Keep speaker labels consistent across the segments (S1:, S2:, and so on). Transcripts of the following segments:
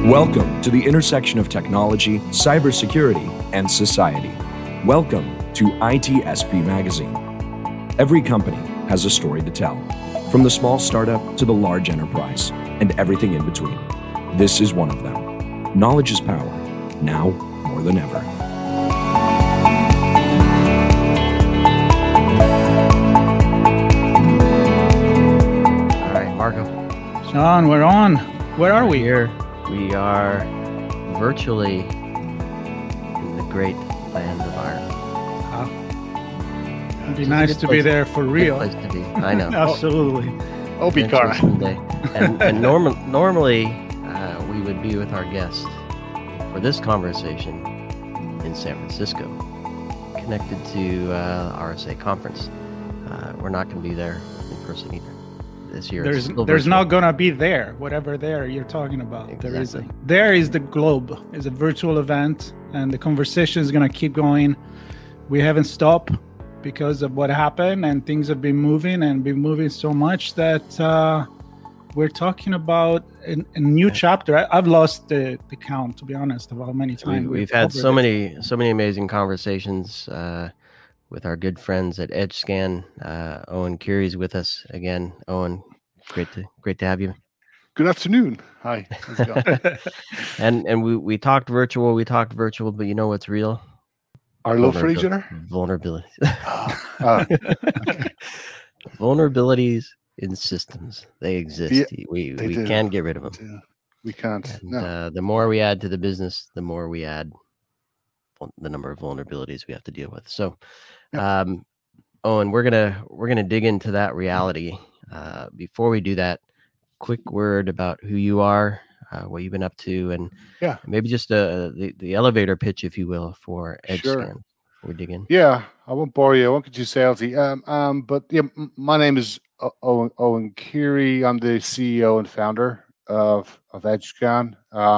S1: Welcome to the intersection of technology, cybersecurity, and society. Welcome to ITSP Magazine. Every company has a story to tell, from the small startup to the large enterprise, and everything in between. This is one of them. Knowledge is power, now more than ever.
S2: All right, Marco.
S3: Sean, we're on. Where are we?
S2: Here we are virtually in the great land of Ireland.
S3: It'd be nice to be there for real.
S2: Good place to be. I know.
S3: Absolutely.
S4: Obi-Cara.
S2: Someday. And normally we would be with our guest for this conversation in San Francisco, connected to RSA conference. We're not going to be there in person either this year.
S3: There's not going to be there, whatever there you're talking about.
S2: Exactly.
S3: There is the globe. It's a virtual event, and the conversation is going to keep going. We haven't stopped because of what happened, and things have been moving so much that we're talking about a new chapter. I've lost the count, to be honest, of how many times
S2: we've had so many amazing conversations with our good friends at EdgeScan. Owen Curie's with us again. Owen, great to have you.
S4: Good afternoon. Hi. How's it going?
S2: and we talked virtual, but you know what's real?
S4: Our love for each other?
S2: Vulnerabilities.
S4: Okay.
S2: Vulnerabilities in systems. They exist.
S4: Yeah,
S2: we
S4: do.
S2: can't get rid of them.
S4: Yeah, we can't.
S2: And,
S4: No.
S2: the more we add to the business, the more we add the number of vulnerabilities we have to deal with. So, Owen, we're gonna dig into that reality. Before we do that, quick word about who you are, what you've been up to, and maybe just the elevator pitch, if you will, for EdgeScan.
S4: Sure.
S2: Before we dig in.
S4: Yeah, I won't bore you. I won't get you salesy. But yeah, my name is Owen Curie. I'm the CEO and founder of EdgeScan.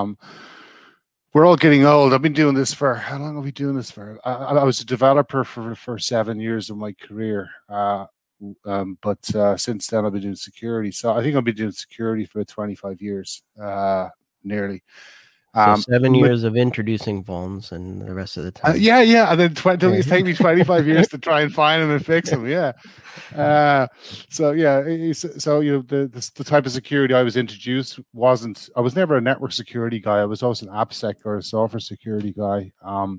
S4: We're all getting old. I've been doing this for, how long have we doing this for? I was a developer for 7 years of my career. But since then I've been doing security. So I think I've been doing security for 25 years, nearly.
S2: So 7 years of introducing vulns, and the rest of the time.
S4: And then it's taken me 25 years to try and find them and fix them. Yeah. So you know, the type of security I was introduced I was never a network security guy. I was always an AppSec or a software security guy.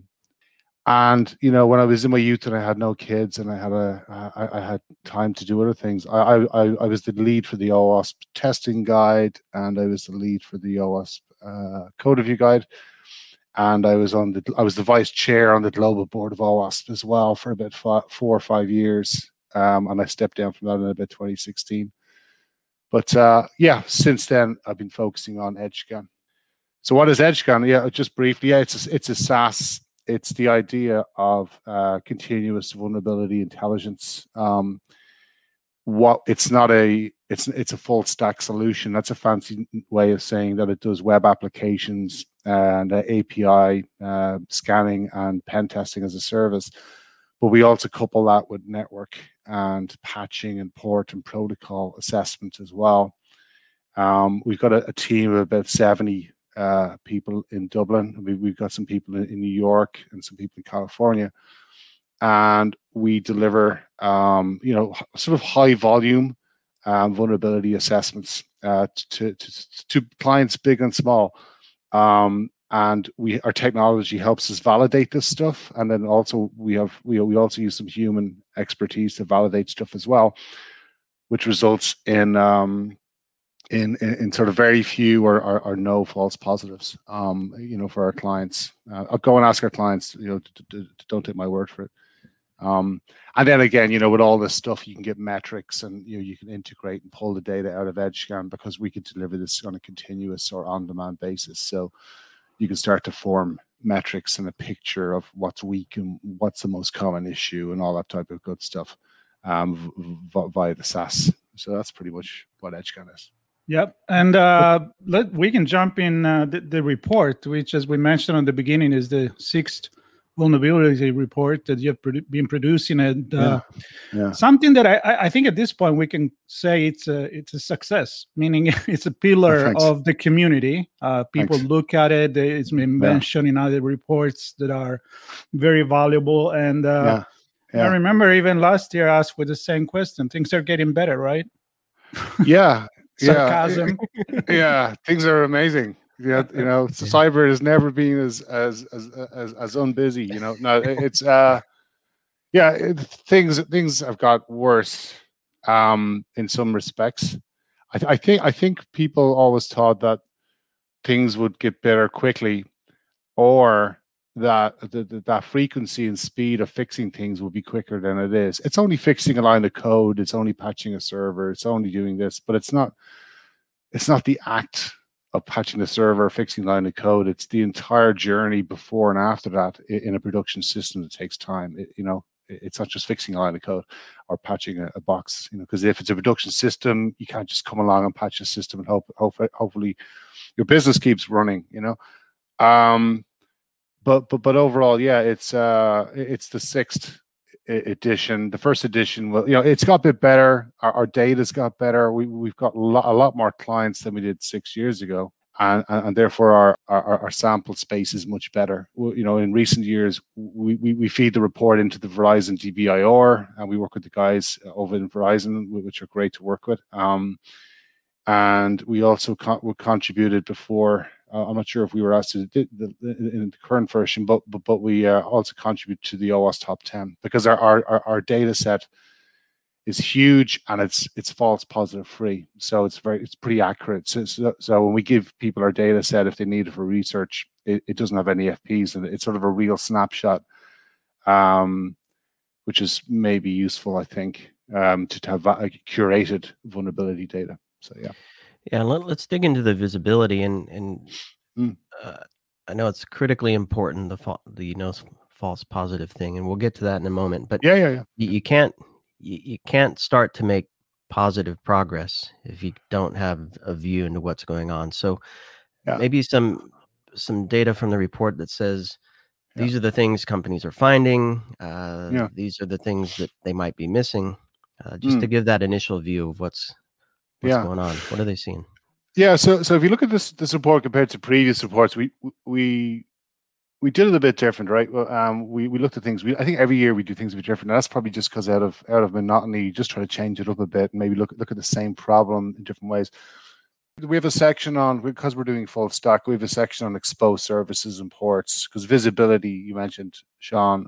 S4: And you know, when I was in my youth and I had no kids and I had time to do other things, I was the lead for the OWASP testing guide, and I was the lead for the OWASP code review guide, and I was the vice chair on the global board of OWASP as well for about 4 or 5 years, and I stepped down from that in about 2016. But since then I've been focusing on EdgeScan. So what is EdgeScan? Yeah, just briefly, it's a SaaS. It's the idea of continuous vulnerability intelligence. It's a full stack solution. That's a fancy way of saying that it does web applications and API scanning and pen testing as a service. But we also couple that with network and patching and port and protocol assessment as well. We've got a team of about 70 people in Dublin. We've got some people in New York and some people in California. And we deliver, sort of high volume vulnerability assessments to clients big and small. And our technology helps us validate this stuff. And then also we also use some human expertise to validate stuff as well, which results in sort of very few or no false positives, for our clients. I'll go and ask our clients, don't take my word for it. And then again, with all this stuff, you can get metrics and you can integrate and pull the data out of EdgeScan, because we can deliver this on a continuous or on-demand basis. So you can start to form metrics and a picture of what's weak and what's the most common issue and all that type of good stuff via the SaaS. So that's pretty much what EdgeScan is.
S3: Yep. And we can jump in the report, which, as we mentioned on the beginning, is the 6th vulnerability report that you have been producing, and
S4: Yeah.
S3: something that I think at this point we can say it's a success, meaning it's a pillar of the community. People look at it; it's been mentioned in other reports that are very valuable. And I remember even last year I asked for the same question. Things are getting better, right?
S4: Yeah.
S3: Sarcasm.
S4: Yeah, things are amazing. Yeah, cyber has never been as unbusy. No, it's things have got worse in some respects. I think people always thought that things would get better quickly, or that that frequency and speed of fixing things will be quicker than it is. It's only fixing a line of code, it's only patching a server, it's only doing this, but it's not the act of patching the server, fixing line of code. It's the entire journey before and after that in a production system that takes time. It's not just fixing a line of code or patching a box, because if it's a production system, you can't just come along and patch a system and hopefully your business keeps running, But overall, yeah, it's the sixth edition. The first edition, well, it's got a bit better. Our data's got better. We've got a lot more clients than we did 6 years ago, and therefore our sample space is much better. In recent years, we feed the report into the Verizon DBIR, and we work with the guys over in Verizon, which are great to work with. And we also contributed before. I'm not sure if we were asked to in the current version, but we also contribute to the OWASP Top 10 because our data set is huge and it's false positive free, so it's pretty accurate. So when we give people our data set, if they need it for research, it doesn't have any FPs, and it's sort of a real snapshot, which is maybe useful, I think, to have curated vulnerability data. So
S2: yeah. Let's dig into the visibility and I know it's critically important, the false positive thing, and we'll get to that in a moment. But you can't start to make positive progress if you don't have a view into what's going on. So maybe some data from the report that says these are the things companies are finding. These are the things that they might be missing. Just to give that initial view of what's going on. What are they seeing?
S4: Yeah, so if you look at this report compared to previous reports, we did it a bit different, right? We looked at things. I think every year we do things a bit different. And that's probably just because out of monotony, you just try to change it up a bit and maybe look at the same problem in different ways. We have a section on, because we're doing full stack, we have a section on exposed services and ports, because visibility, you mentioned, Sean.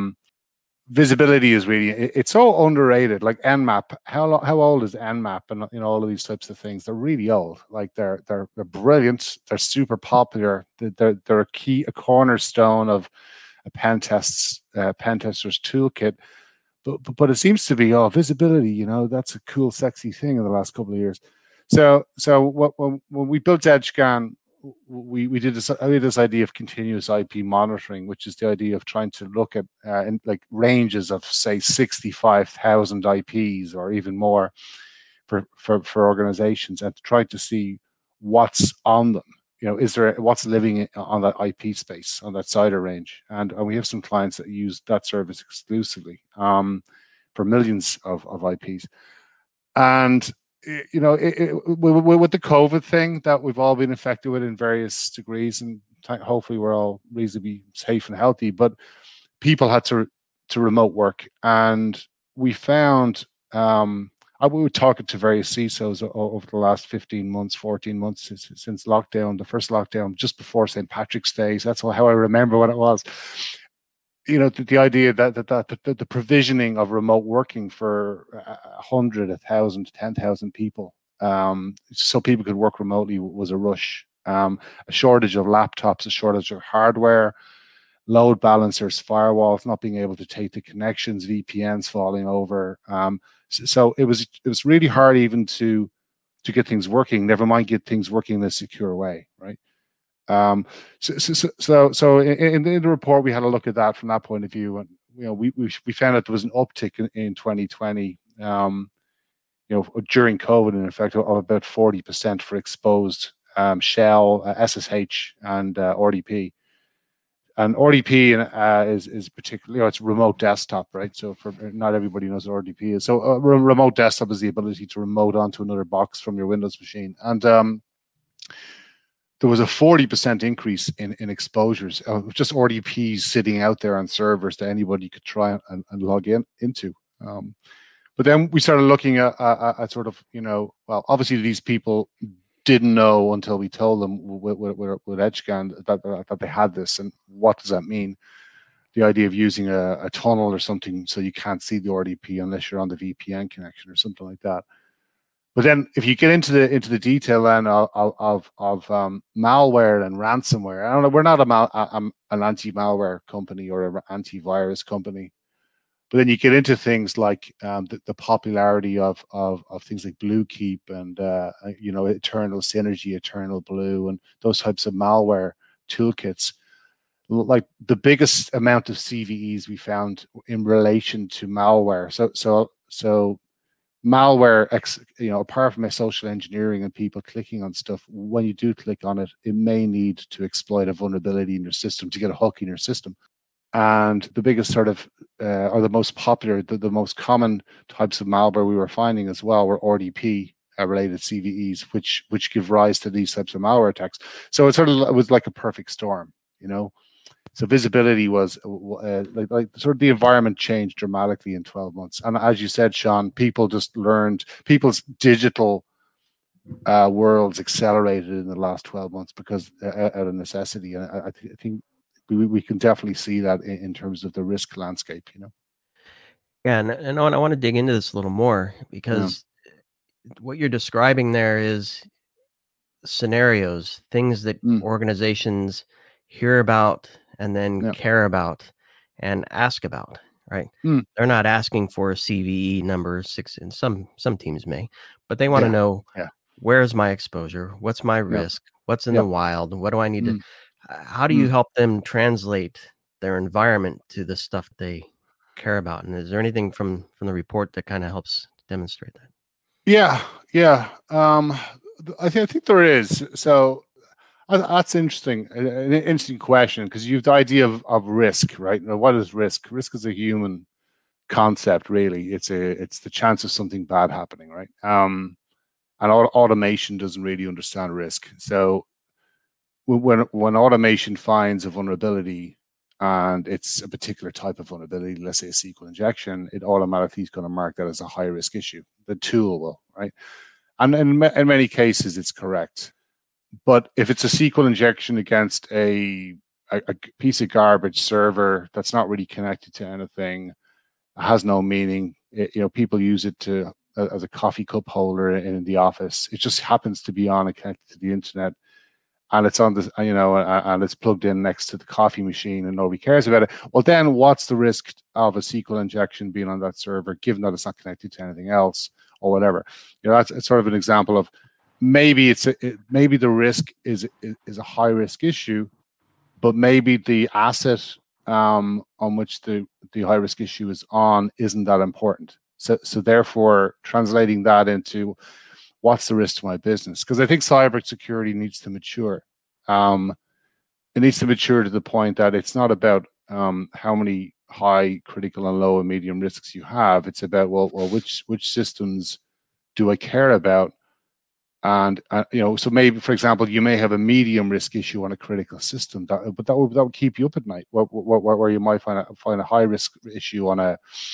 S4: Visibility is really, it's so underrated. Like Nmap, how old is Nmap and all of these types of things? They're really old. Like they're brilliant. They're super popular. They're a cornerstone of a pen tester's toolkit. But it seems to be visibility. That's a cool, sexy thing in the last couple of years. So when we built EdgeScan, we did this idea of continuous IP monitoring, which is the idea of trying to look at in like ranges of say 65,000 IPs or even more for organizations, and to try to see what's on them. Is there what's living on that IP space, on that CIDR range, and we have some clients that use that service exclusively for millions of IPs, and with the COVID thing that we've all been affected with in various degrees, and hopefully we're all reasonably safe and healthy, but people had to remote work, and we found we were talking to various CISOs over the last 15 months, 14 months since lockdown, the first lockdown just before St. Patrick's Day. So that's how I remember what it was. The idea that the provisioning of remote working for 100, 1,000, 10,000 people, so people could work remotely, was a rush. A shortage of laptops, a shortage of hardware, load balancers, firewalls not being able to take the connections, VPNs falling over. So it was really hard even to get things working. Never mind get things working in a secure way, right? So in the report, we had a look at that from that point of view, and we found that there was an uptick in 2020, during COVID, in effect, of about 40% for exposed shell, SSH, and RDP. And RDP is particularly, it's remote desktop, right? So for not everybody knows what RDP is. So remote desktop is the ability to remote onto another box from your Windows machine. And there was a 40% increase in exposures of just RDPs sitting out there on servers that anybody could try and log into. But then we started looking at sort of, well, obviously these people didn't know until we told them with EdgeScan that they had this, and what does that mean? The idea of using a tunnel or something so you can't see the RDP unless you're on the VPN connection or something like that. But then, if you get into the detail then of malware and ransomware, I don't know. We're not an anti-malware company or an antivirus company, but then you get into things like the popularity of things like Bluekeep and Eternal Synergy, Eternal Blue, and those types of malware toolkits. Like the biggest amount of CVEs we found in relation to malware. So malware, apart from social engineering and people clicking on stuff, when you do click on it, it may need to exploit a vulnerability in your system to get a hook in your system. And the biggest sort of, or the most popular, the most common types of malware we were finding as well were RDP related CVEs, which give rise to these types of malware attacks. So it was like a perfect storm, So visibility was like sort of the environment changed dramatically in 12 months. And as you said, Sean, people just learned, people's digital worlds accelerated in the last 12 months because out of necessity. And I think we can definitely see that in terms of the risk landscape,
S2: Yeah, and I want to dig into this a little more because what you're describing there is scenarios, things that organizations hear about and then care about and ask about, right? They're not asking for a CVE number 6, and some teams may, but they want to know where's my exposure, what's my risk, what's in the wild, what do I need to, how do you help them translate their environment to the stuff they care about? And is there anything from the report that kind of helps demonstrate that?
S4: Yeah. I think there is. So that's interesting. An interesting question, because you have the idea of risk, right? Now, what is risk? Risk is a human concept, really. It's the chance of something bad happening, right? And automation doesn't really understand risk. So when automation finds a vulnerability and it's a particular type of vulnerability, let's say a SQL injection, it automatically is going to mark that as a high risk issue. The tool will, right? And in many cases, it's correct. But if it's a SQL injection against a piece of garbage server that's not really connected to anything, has no meaning, people use it as a coffee cup holder in the office. It just happens to be on and connected to the internet, and it's on this, and it's plugged in next to the coffee machine, and nobody cares about it. Well, then what's the risk of a SQL injection being on that server, given that it's not connected to anything else or whatever? That's sort of an example of maybe maybe the risk is a high risk issue, but maybe the asset on which the high risk issue is on isn't that important. So therefore, translating that into what's the risk to my business? Because I think cybersecurity needs to mature. It needs to mature to the point that it's not about how many high, critical, and low and medium risks you have. It's about which systems do I care about? And so maybe, for example, you may have a medium risk issue on a critical system, but that would keep you up at night. Where you might find a high risk issue on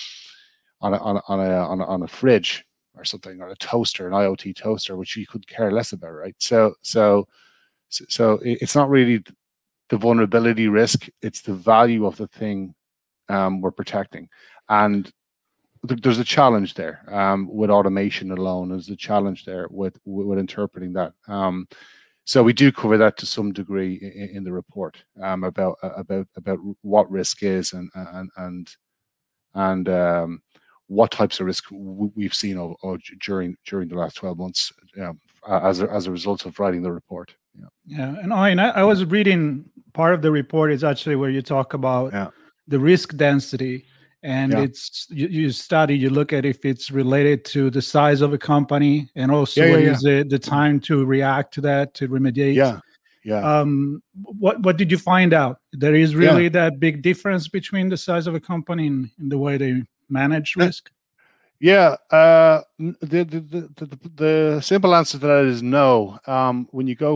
S4: a fridge or something, or a toaster, an IoT toaster, which you could care less about, right? So it's not really the vulnerability risk; it's the value of the thing we're protecting, and there's a challenge there with automation alone. There's a challenge there with interpreting that. So we do cover that to some degree in the report about what risk is and what types of risk we've seen during the last 12 months as a result of writing the report.
S3: Yeah, and I was reading part of the report is actually where you talk about the risk density. And it's you study, you look at if it's related to the size of a company, and also is it the time to react to that, to remediate. what did you find out? There is really that big difference between the size of a company in the way they manage risk?
S4: Yeah, the simple answer to that is no. When you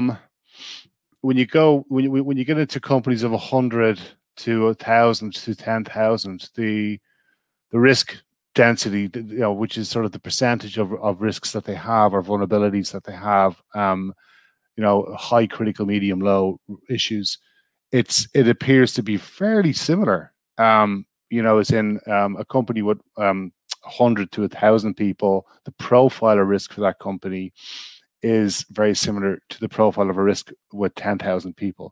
S4: get into companies of 100 to 1,000 to 10,000, the risk density, which is sort of the percentage of risks that they have or vulnerabilities that they have, high, critical, medium, low issues, it appears to be fairly similar. As in a company with 100 to 1,000 people, the profile of risk for that company is very similar to the profile of a risk with 10,000 people,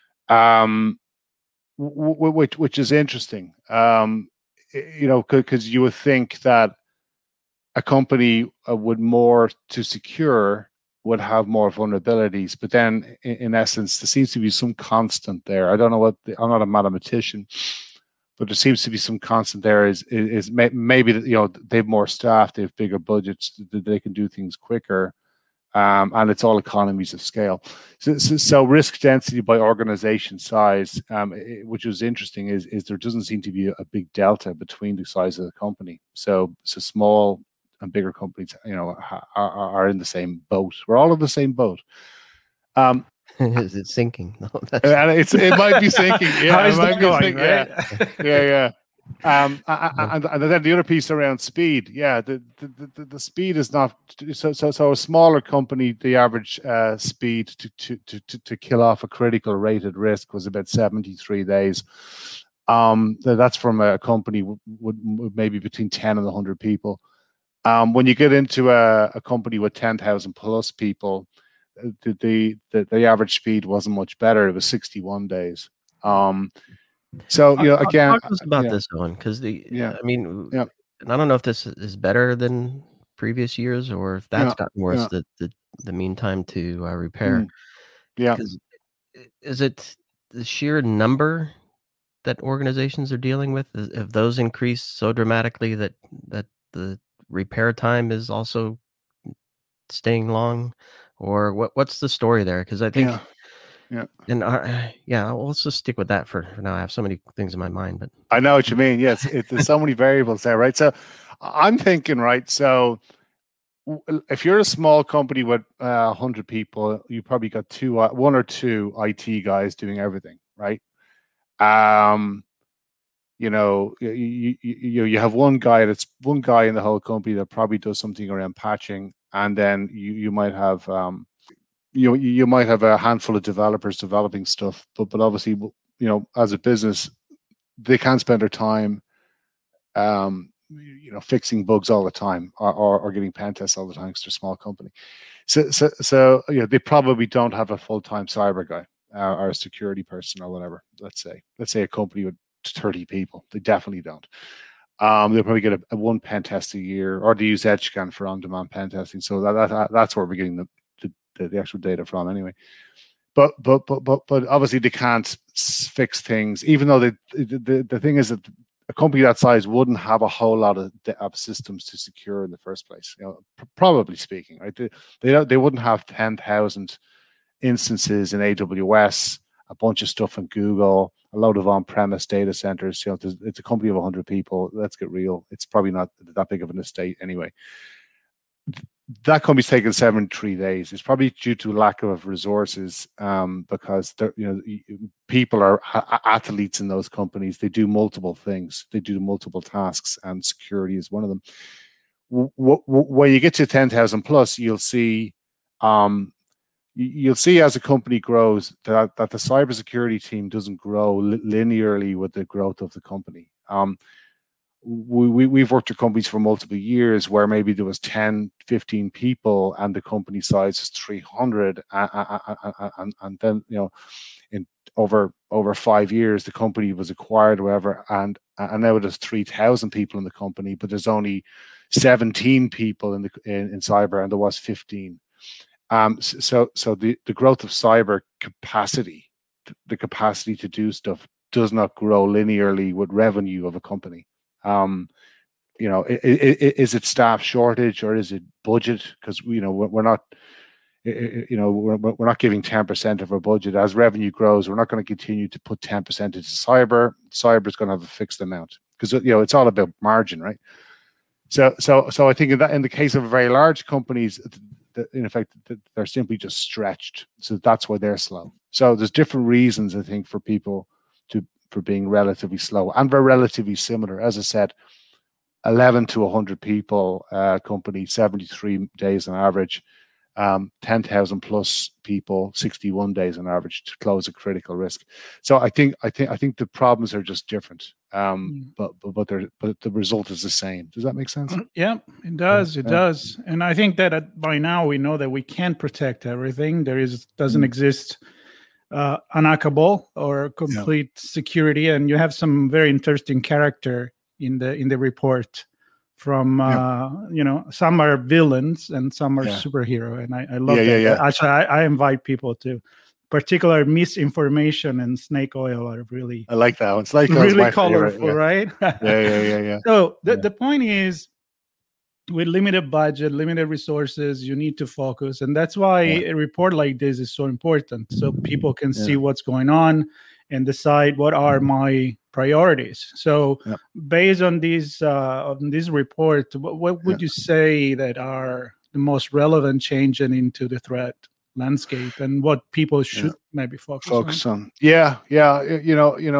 S4: which is interesting. Because you would think that a company would more to secure would have more vulnerabilities, but then in essence, there seems to be some constant there. I don't know I'm not a mathematician, but there seems to be some constant there. Is maybe that they have more staff, they have bigger budgets, they can do things quicker, and it's all economies of scale. So risk density by organization size, which was interesting, is there doesn't seem to be a big delta between the size of the company. So small and bigger companies, are in the same boat. We're all in the same boat.
S2: Is it sinking? No,
S4: it might be sinking. Yeah,
S3: how is that going? Right?
S4: Yeah. And then the other piece around speed. Yeah, the speed is not so a smaller company. The average speed to kill off a critical rated risk was about 73 days. That's from a company with maybe between 10 and 100 people. When you get into a company with 10,000 plus people, the average speed wasn't much better. It was 61 days. So again,
S2: talk to us about this one, because I mean, and I don't know if this is better than previous years or if that's gotten worse. The mean time to repair. Is it the sheer number that organizations are dealing with? Have those increased so dramatically that the repair time is also staying long, or what's the story there? Because I think. And let's just stick with that for now. I have so many things in my mind, but
S4: I know what you mean. Yes, there's so many variables there, right? So I'm thinking, right? So if you're a small company with 100 people, you probably got one or two IT guys doing everything, right? You have one guy in the whole company that probably does something around patching, and then you might have you might have a handful of developers developing stuff, but obviously, as a business, they can't spend their time, fixing bugs all the time or getting pen tests all the time because they're a small company. So they probably don't have a full-time cyber guy or a security person or whatever. Let's say a company with 30 people, they definitely don't. They'll probably get a one pen test a year, or they use EdgeScan for on-demand pen testing. So that's where we're getting the actual data from anyway. But obviously they can't fix things, even though the thing is that a company that size wouldn't have a whole lot of systems to secure in the first place. Probably speaking, right? They wouldn't have 10,000 instances in AWS, a bunch of stuff in Google, a load of on-premise data centers. It's a company of 100 people. Let's get real. It's probably not that big of an estate anyway. That company's taken 73 days. It's probably due to lack of resources, because people are athletes in those companies. They do multiple things. They do multiple tasks, and security is one of them. When you get to 10,000 plus, you'll see as a company grows that the cybersecurity team doesn't grow linearly with the growth of the company. We've worked with companies for multiple years where maybe there was 10, 15 people and the company size is 300, and then in over 5 years the company was acquired or whatever, and now there's 3,000 people in the company, but there's only 17 people in cyber, and there was 15. So the growth of cyber capacity, the capacity to do stuff, does not grow linearly with revenue of a company. Is it staff shortage or is it budget? Because we're not we're not giving 10% of our budget. As revenue grows, we're not going to continue to put 10% into cyber. Cyber is going to have a fixed amount because it's all about margin, right? So I think in the case of very large companies, in effect, they're simply just stretched. So that's why they're slow. So there's different reasons, I think, for people for being relatively slow, and we're relatively similar. As I said, 11 to 100 people company, 73 days on average. 10,000 plus people, 61 days on average to close a critical risk. So I think the problems are just different, but the result is the same. Does that make sense?
S3: Yeah, it does. It does. And I think that by now we know that we can't protect everything. Doesn't exist unhackable or complete security. And you have some very interesting character in the report. From some are villains and some are superhero, and I love that. Yeah. Actually, I invite people to. Particular misinformation and snake oil are really.
S4: I like that one. It's like
S3: really colorful, right?
S4: Yeah.
S3: So the point is, with limited budget, limited resources, you need to focus, and that's why a report like this is so important, so people can see what's going on and decide what are my priorities. So based on this report, what would you say that are the most relevant changes into the threat landscape and what people should maybe focus on?
S4: Yeah. You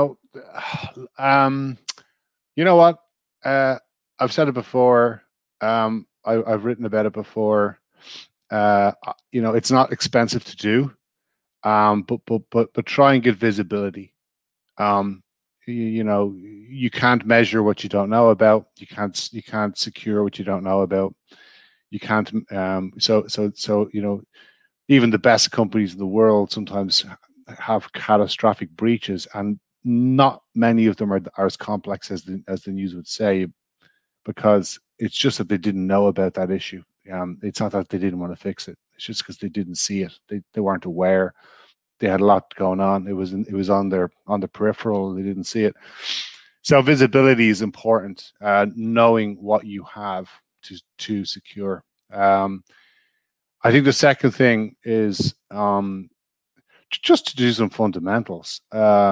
S4: know what? I've said it before. I've written about it before. It's not expensive to do. But try and get visibility. You can't measure what you don't know about. You can't secure what you don't know about. You can't. Even the best companies in the world sometimes have catastrophic breaches, and not many of them are as complex as the news would say, because it's just that they didn't know about that issue. It's not that they didn't want to fix it. It's just because they didn't see it. They weren't aware. They had a lot going on. It was on the peripheral. They didn't see it. So visibility is important. Knowing what you have to secure. I think the second thing is just to do some fundamentals.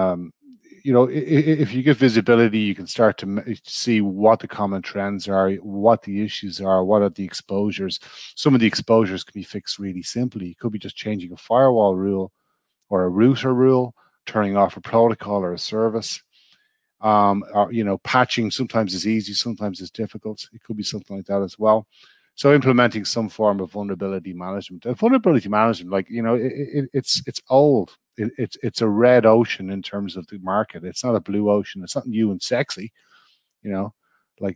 S4: If you get visibility, you can start to see what the common trends are, what the issues are, what are the exposures. Some of the exposures can be fixed really simply. It could be just changing a firewall rule or a router rule, turning off a protocol or a service. Patching sometimes is easy, sometimes it's difficult. It could be something like that as well. So implementing some form of vulnerability management. And vulnerability management, it's old. It's a red ocean in terms of the market. It's not a blue ocean. It's not new and sexy, like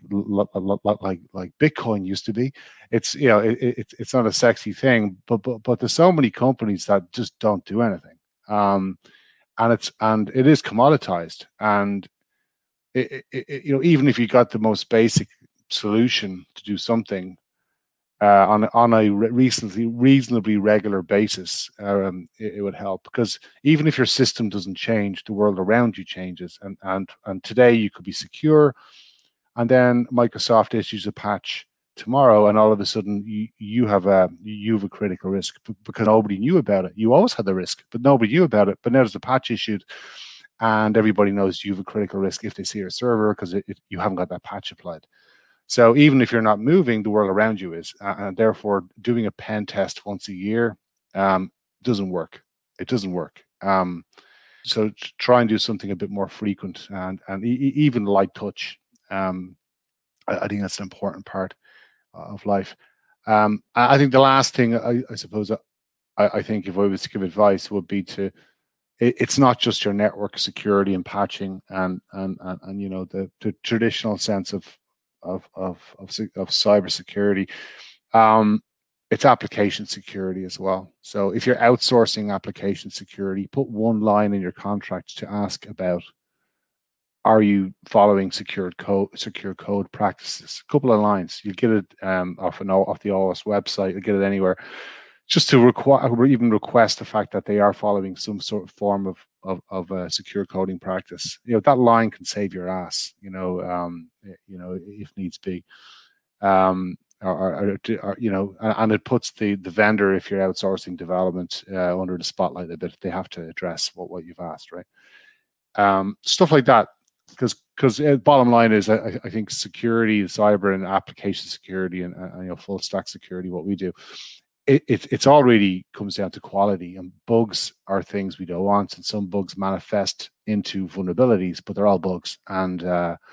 S4: Bitcoin used to be. It's it's not a sexy thing, but there's so many companies that just don't do anything. And it is commoditized. And even if you got the most basic solution to do something on a reasonably regular basis, it would help, because even if your system doesn't change, the world around you changes. And today you could be secure, and then Microsoft issues a patch tomorrow, and all of a sudden you have a critical risk because nobody knew about it. You always had the risk, but nobody knew about it. But now there's a patch issued, and everybody knows you have a critical risk if they see your server because you haven't got that patch applied. So even if you're not moving, the world around you is, and therefore doing a pen test once a year doesn't work. It doesn't work. So try and do something a bit more frequent and even light touch. I think that's an important part of life. I think the last thing I suppose I think if I was to give advice would be it's not just your network security and patching and the traditional sense of cybersecurity. It's application security as well. So if you're outsourcing application security, put one line in your contract to ask about, are you following secure code practices? A couple of lines. You get it off the OWASP website. You get it anywhere. Just to request the fact that they are following some sort of form of a secure coding practice. That line can save your ass. If needs be. and it puts the vendor, if you're outsourcing development, under the spotlight a bit. They have to address what you've asked, right? Stuff like that, because bottom line is, I think security, cyber and application security, and full stack security, what we do, it's all really comes down to quality, and bugs are things we don't want, and some bugs manifest into vulnerabilities, but they're all bugs, and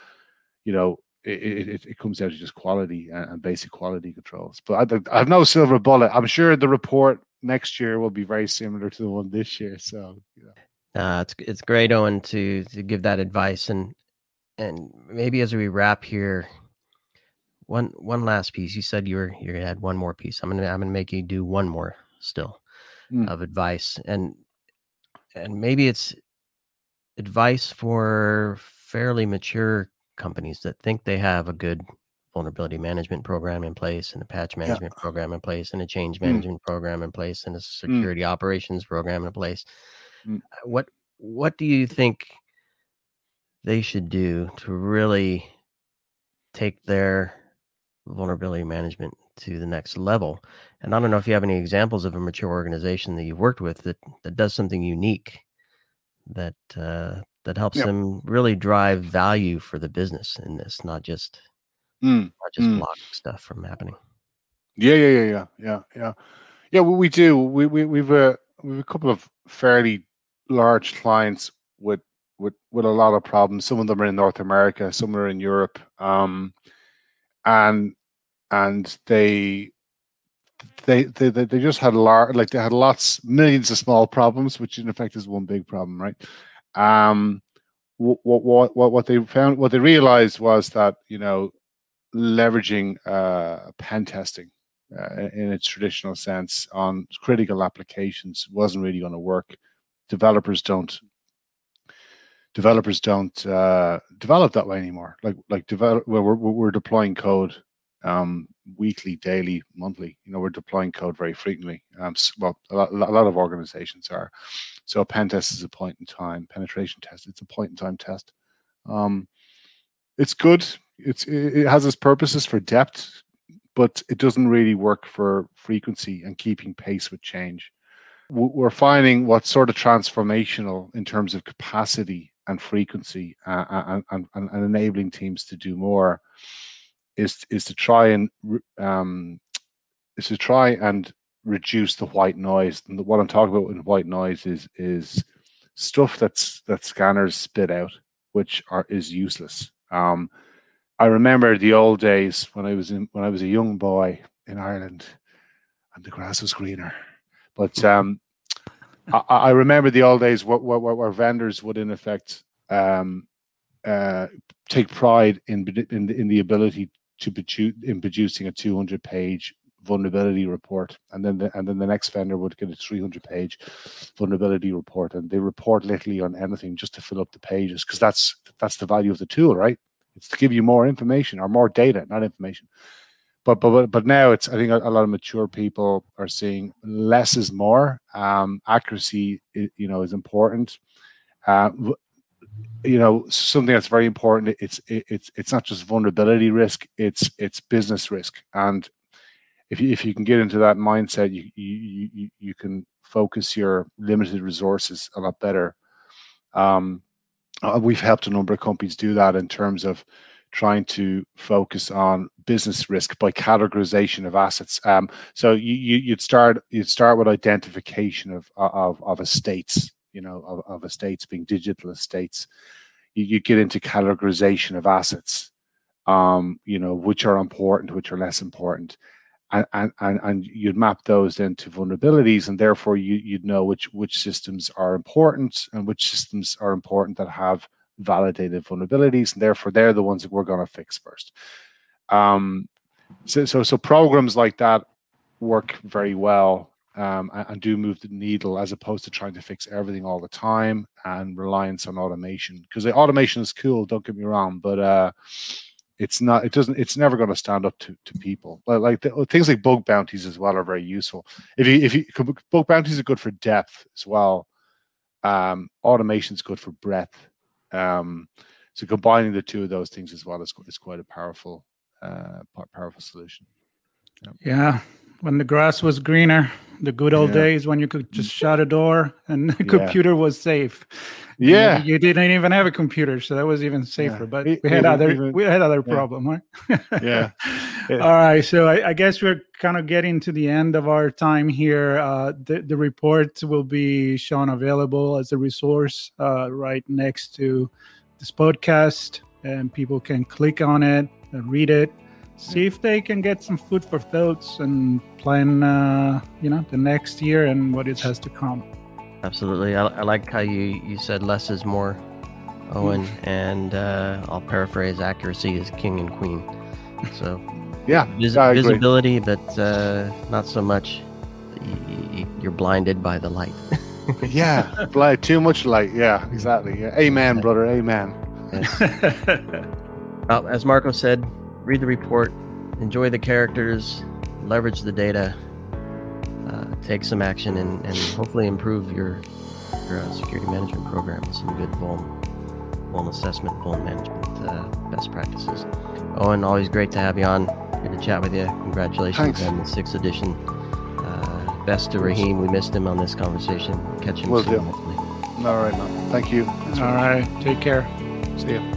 S4: it comes down to just quality and basic quality controls. But I have no silver bullet. I'm sure the report next year will be very similar to the one this year. So
S2: it's great, Owen, to give that advice, and maybe as we wrap here, one last piece. You said you had one more piece. I'm gonna make you do one more still of advice, and maybe it's advice for fairly mature companies that think they have a good vulnerability management program in place, and a patch management program in place, and a change management program in place, and a security operations program in place. What do you think they should do to really take their vulnerability management to the next level? And I don't know if you have any examples of a mature organization that you've worked with that does something unique that helps them really drive value for the business in this, not just block stuff from happening.
S4: Yeah. We do. We've a couple of fairly large clients with a lot of problems. Some of them are in North America, some are in Europe, and they just had they had millions of small problems, which in effect is one big problem, right? What they realized was that leveraging pen testing in its traditional sense on critical applications wasn't really going to work. Developers don't develop that way anymore. We're deploying code weekly, daily, monthly. We're deploying code very frequently. A lot of organizations are. So a pen test is a point in time. Penetration test, it's a point in time test. It's good. It has its purposes for depth, but it doesn't really work for frequency and keeping pace with change. We're finding what's sort of transformational in terms of capacity and frequency and enabling teams to do more is to try and reduce the white noise. And what I'm talking about in white noise is stuff that scanners spit out, which is useless. I remember the old days when I was a young boy in Ireland, and the grass was greener. But I remember the old days where vendors would in effect take pride in the ability to producing a 200-page vulnerability report, and then the next vendor would get a 300-page vulnerability report, and they report literally on anything just to fill up the pages, because that's the value of the tool, right? It's to give you more information or more data, not information. But now I think a lot of mature people are seeing less is more. Accuracy, is important. Something that's very important. It's not just vulnerability risk. It's business risk. And if you can get into that mindset, you can focus your limited resources a lot better. We've helped a number of companies do that in terms of trying to focus on business risk by categorization of assets. So you'd start with identification of estates, of estates being digital estates. You get into categorization of assets, which are important, which are less important. And you'd map those into vulnerabilities, and therefore you'd know which systems are important and which systems are important that have validated vulnerabilities, and therefore they're the ones that we're going to fix first. So programs like that work very well and do move the needle, as opposed to trying to fix everything all the time and reliance on automation. Because the automation is cool, don't get me wrong, but it's never going to stand up to people. Things like bug bounties as well are very useful. Bug bounties are good for depth as well. Automation is good for breadth. So combining the two of those things as well is quite a powerful solution.
S3: Yeah, when the grass was greener, the good old days when you could just shut a door and the computer was safe.
S4: Yeah,
S3: you didn't even have a computer, so that was even safer. But we had other problem, right?
S4: Yeah.
S3: All right, so I guess we're kind of getting to the end of our time here. The report will be shown available as a resource right next to this podcast, and people can click on it and read it, see if they can get some food for thoughts and plan, the next year and what it has to come.
S2: Absolutely. I like how you said less is more, Owen, and I'll paraphrase, accuracy is king and queen. So
S4: yeah,
S2: visibility, but not so much. You're blinded by the light.
S4: Yeah, too much light. Yeah, exactly. Yeah. Amen, brother. Amen.
S2: Well, as Marco said, read the report, enjoy the characters, leverage the data, take some action, and hopefully improve your security management program with some good vuln assessment, vuln management best practices. Owen, always great to have you on. Good to chat with you. Congratulations on the 6th edition. Best to Raheem. We missed him on this conversation. Catch him soon, hopefully.
S4: All right, man. Thank you.
S3: All right. Take care.
S4: See you.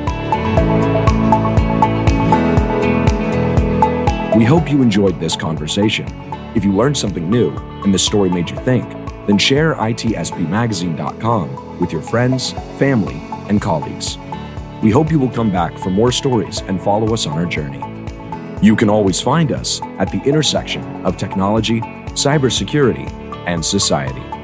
S1: We hope you enjoyed this conversation. If you learned something new and this story made you think, then share itspmagazine.com with your friends, family, and colleagues. We hope you will come back for more stories and follow us on our journey. You can always find us at the intersection of technology, cybersecurity, and society.